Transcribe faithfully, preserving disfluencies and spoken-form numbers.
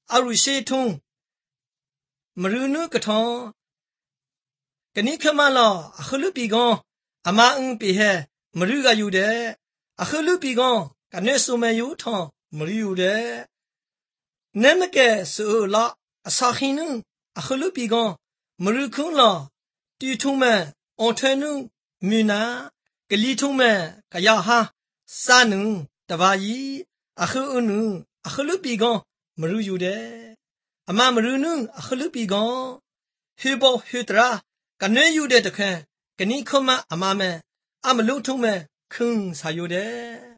阿鲁西通မရူနုကထောကနိခမလောအခလူပီကောအမအင်းပေဟဲမရူကယူတဲ့အခလူပီကောကနေဆုမေယူထောမရူယူတဲ့နဲမကဲဆူလာအစာခင်းနုအခလူပီကောမရူခုံးလောတီထုံးမဲ့အော်ထွဲနုမြူနာကလီထုံးမဲ့ကရဟာစာနုတဘာကြီးအခုအနုအခလူပီကောမရူယူတဲ့အမမရူနုအခလူပီကောဟေဘောဟေတရာကနေယူတဲ့တခန့်ကနိခမအမမဲအမလုံးထုံးမဲ့ခွန်းစာယူတဲ့